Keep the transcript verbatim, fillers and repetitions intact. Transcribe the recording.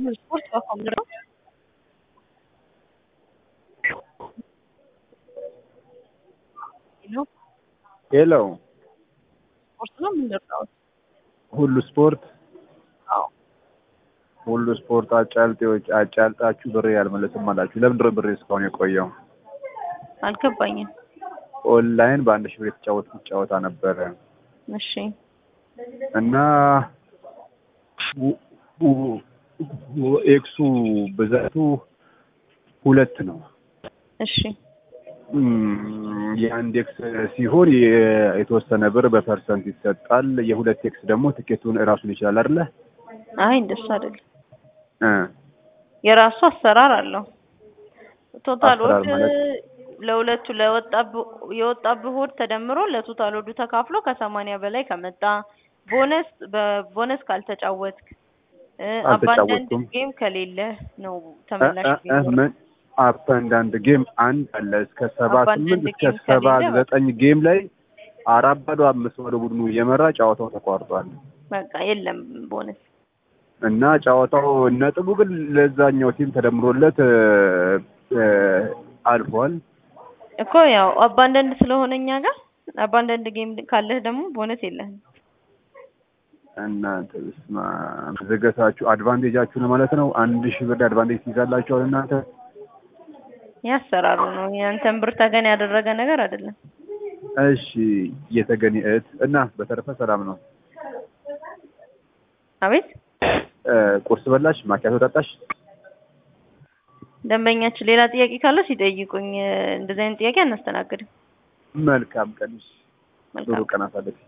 ስፖርት አቋም ነው። ሄሎ ሄሎ ስፖርት ነው ምንድነው? ሁሉ ስፖርት አዎ ሁሉ ስፖርት አጫልጤዎች አጫልጣችሁ ብር ያልመለስም አላችሁ። ለምን ድሮ ብር እስካሁን የቆየው? አልገባኝም። ኦንላይን በአንድ ሺህ ብር የተጫወትኩት ጨዋታ ነበረ እሺ እና ኤክሱ ብዛቱ ሁለት ነው። እሺ የአንድ ኤክስ ሲሆን የተወሰነ ብር በፐርሰንት ይሰጣል። የሁለት ኤክስ ደግሞ ትኬቱን እራሱን ይችላል አይደለ? አይ እንደሱ አይደለም። እ የራሱ አሰራር አለው። ቶታል አሰራር ወድ ማለት ለሁለቱ ለወጣብህ የወጣብህ ወድ ተደምሮ ለቶታል ወዱ ተካፍሎ ከሰማንያ በላይ ከመጣ ቦነስ በቦነስ ካልተጫወትክ አባንዳንድ አልተጫወትኩም። ጌም ከሌለ ነው ተመላሽ እ እ ምን አፕ ኤንድ አንድ ጌም አንድ አለ እስከ ሰባ ስምንት እስከ ሰባ ዘጠኝ ጌም ላይ አራት ባዶ አምስት ባዶ ቡድኑ እየመራ ጨዋታው ተቋርጧል። በቃ የለም ቦነስ እና ጨዋታው ነጥቡ ግን ለዛኛው ቲም ተደምሮለት አልፏል እኮ ያው አባንዳንድ ስለሆነኛ ጋር አባንዳንድ ጌም ካለህ ደግሞ ቦነስ የለህም። እና ተስማ ዘገታችሁ አድቫንቴጃችሁ ነው ማለት ነው። አንድ ሺህ ብር አድቫንቴጅ ትይዛላችሁ እናንተ። ያሰራሩ ነው ያንተን ብር ተገን ያደረገ ነገር አይደለም። እሺ የተገኘ እት እና በተረፈ ሰላም ነው? አቤት ቁርስ በላሽ? ማኪያቶ ጠጣሽ? ደንበኛችን ሌላ ጥያቄ ካለ ሲጠይቁኝ እንደዚህ አይነት ጥያቄ አናስተናግድም። መልካም ቀን። ጥሩ ቀን አሳለፍ።